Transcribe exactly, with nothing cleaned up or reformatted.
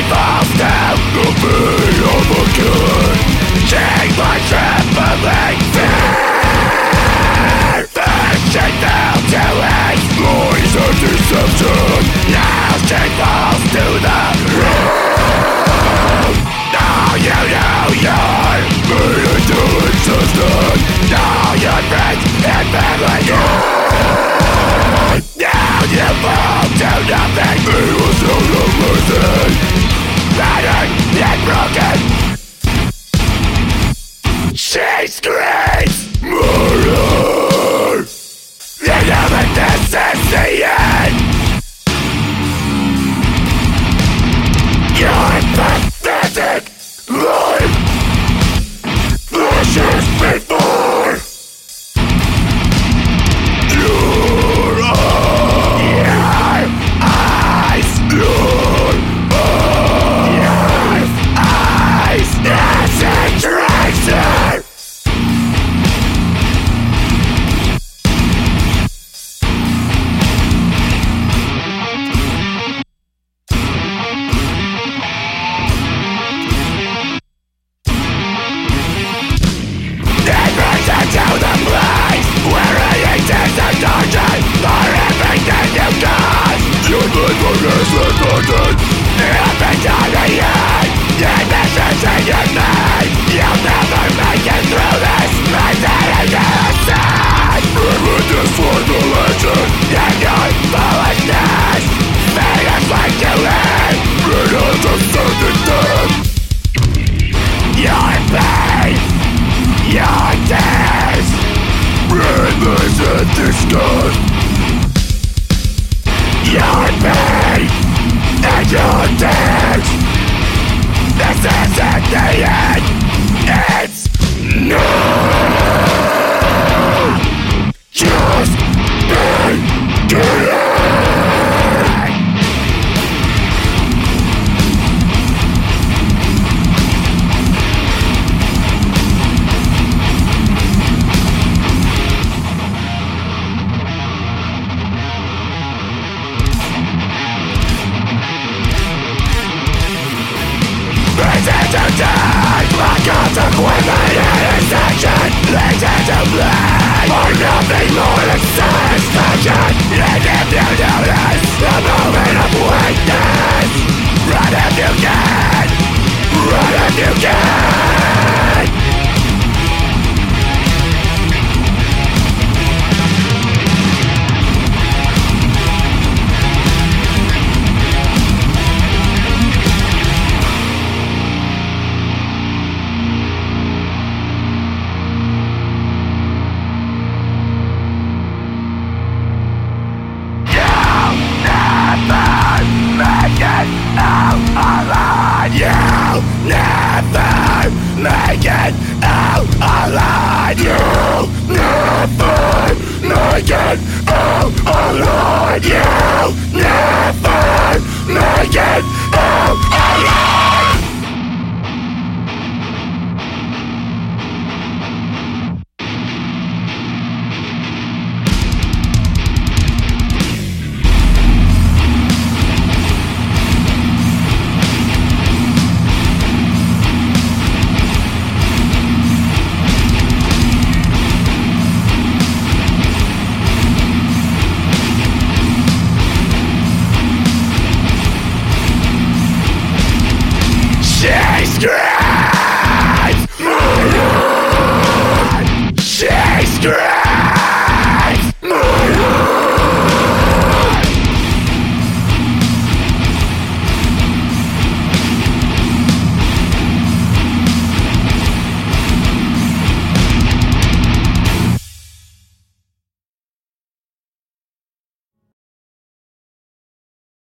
falls down the feet of a kid. King by trembling fear. Fiction down to its lies and deception. Now she falls to the ground. Now you know you're made into existence. Now your friends and family die. Now you fall to nothing. It was no mercy. Battered and broken. She screams murder. You know that this is the end. Your pathetic life flashes before your eyes. Your eyes. Your eyes. As it drags her. To the place where it is a dungeon for everything you got. Your faithfulness is burdened. If it's on the end, the decision you made, you'll never make it through this. Identity aside. River this for the legend. And your foolishness made us like you live. Rid of the certain death. Your pain. Your tears. Breathless and disgust. Your pain and your tears. This isn't the end. It's no. Just beginning. To die, my consequence and intersection leads into blood. For nothing more than satisfaction. And if you notice the moment of weakness, run if you can. Run if you can. You'll never make it out alive. You'll never make it out alive. You'll never make it out alive. Scream!